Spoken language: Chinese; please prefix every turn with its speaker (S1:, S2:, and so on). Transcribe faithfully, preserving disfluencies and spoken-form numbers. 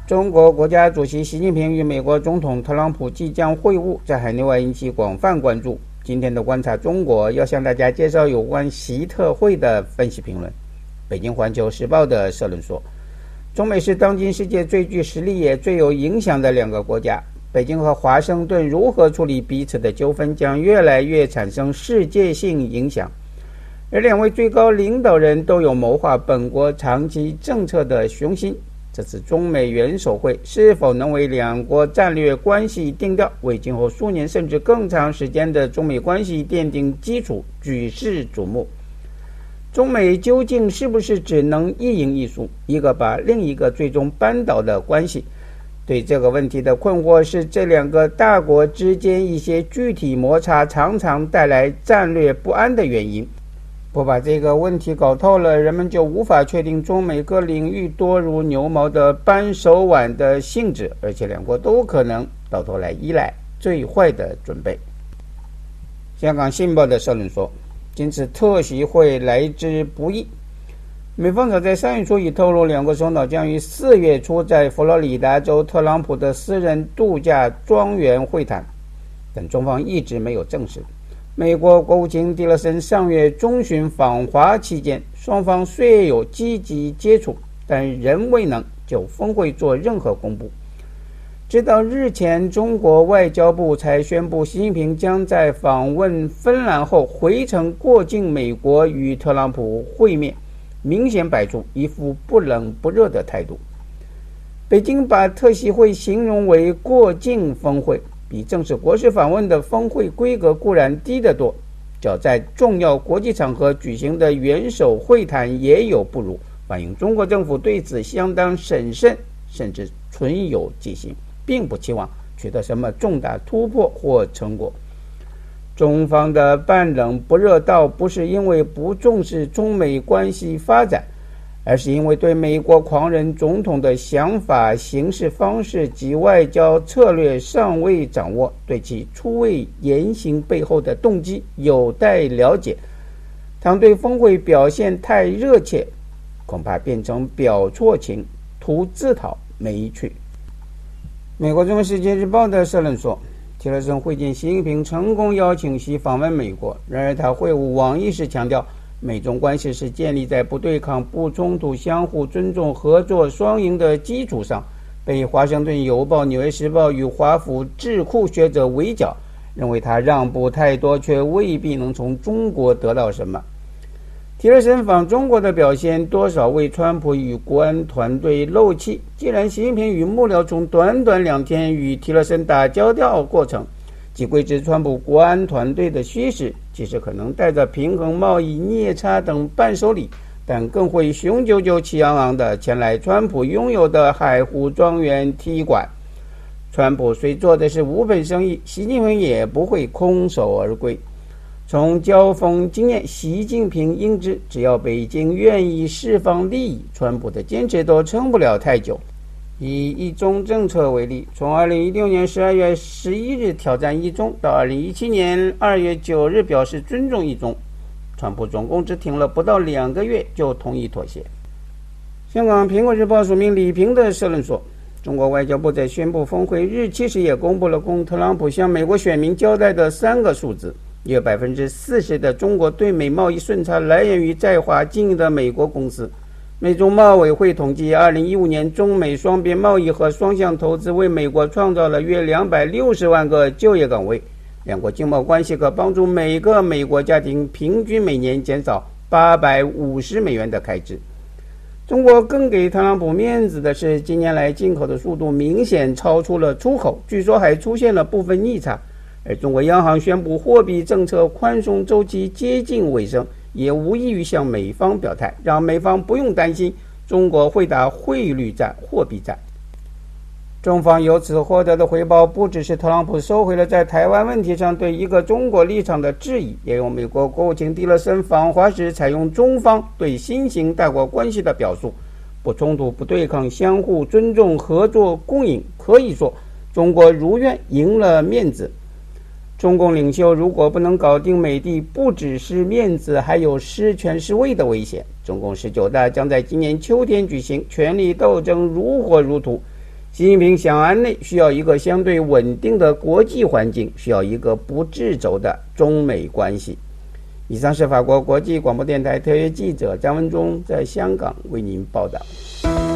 S1: 中国国家主席习近平与美国总统特朗普即将会晤，在海内外引起广泛关注。今天的观察中国要向大家介绍有关习特会的分析评论。北京环球时报的社论说，中美是当今世界最具实力也最有影响的两个国家，北京和华盛顿如何处理彼此的纠纷将越来越产生世界性影响。而两位最高领导人都有谋划本国长期政策的雄心，这次中美元首会是否能为两国战略关系定调，为今后数年甚至更长时间的中美关系奠定基础，举世瞩目。中美究竟是不是只能一赢一输，一个把另一个最终扳倒的关系？对这个问题的困惑是这两个大国之间一些具体摩擦常常带来战略不安的原因。不把这个问题搞透了，人们就无法确定中美各领域多如牛毛的扳手腕的性质，而且两国都可能到头来依赖最坏的准备。香港信报的社论说，今次特习会来之不易。美方早在三月初已透露，两国首脑将于四月初在佛罗里达州特朗普的私人度假庄园会谈，但中方一直没有证实。美国国务卿蒂勒森上月中旬访华期间，双方虽有积极接触，但仍未能就峰会做任何公布。直到日前，中国外交部才宣布，习近平将在访问芬兰后回程过境美国与特朗普会面，明显摆出一副不冷不热的态度。北京把特习会形容为过境峰会，比正式国事访问的峰会规格固然低得多，较在重要国际场合举行的元首会谈也有不如，反映中国政府对此相当审慎，甚至存有戒心，并不期望取得什么重大突破或成果。中方的半冷不热倒不是因为不重视中美关系发展，而是因为对美国狂人总统的想法、行事方式及外交策略尚未掌握，对其出位言行背后的动机有待了解。倘对峰会表现太热切，恐怕变成表错情，图自讨没趣。美国《中国世界日报》的社论说，提勒森会见习近平，成功邀请其访问美国，然而他会晤网义时强调，美中关系是建立在不对抗、不冲突、相互尊重、合作双赢的基础上，被华盛顿邮报、纽约时报与华府智库学者围剿，认为他让步太多，却未必能从中国得到什么。提勒森访中国的表现多少为川普与国安团队漏气。既然习近平与幕僚从短短两天与提勒森打交道过程，即归之川普国安团队的虚实，其实可能带着平衡贸易逆差等伴手礼，但更会雄赳赳气昂昂地前来川普拥有的海湖庄园踢馆。川普虽做的是无本生意，习近平也不会空手而归。从交锋经验，习近平应知，只要北京愿意释放利益，川普的坚持都撑不了太久。以一中政策为例，从二零一六年十二月十一日挑战一中，到二零一七年二月九日表示尊重一中，川普总共只挺了不到两个月就同意妥协。香港苹果日报署名李平的社论说，中国外交部在宣布峰会日期时也公布了供特朗普向美国选民交代的三个数字，约百分之四十的中国对美贸易顺差来源于在华经营的美国公司。美中贸委会统计，二零一五年中美双边贸易和双向投资为美国创造了约两百六十万个就业岗位，两国经贸关系可帮助每个美国家庭平均每年减少八百五十美元的开支。中国更给特朗普面子的是，近年来进口的速度明显超出了出口，据说还出现了部分逆差。而中国央行宣布货币政策宽松周期接近尾声，也无异于向美方表态，让美方不用担心中国会打汇率战、货币战。中方由此获得的回报，不只是特朗普收回了在台湾问题上对一个中国立场的质疑，也有美国国务卿蒂勒森访华时采用中方对新型大国关系的表述，不冲突、不对抗、相互尊重、合作共赢。可以说，中国如愿赢了面子。中共领袖如果不能搞定美帝，不只是面子，还有失权失位的危险。中共十九大将在今年秋天举行，权力斗争如火如荼， 习近平想安内需要一个相对稳定的国际环境，需要一个不掣肘的中美关系。以上是法国国际广播电台特约记者张文忠在香港为您报道。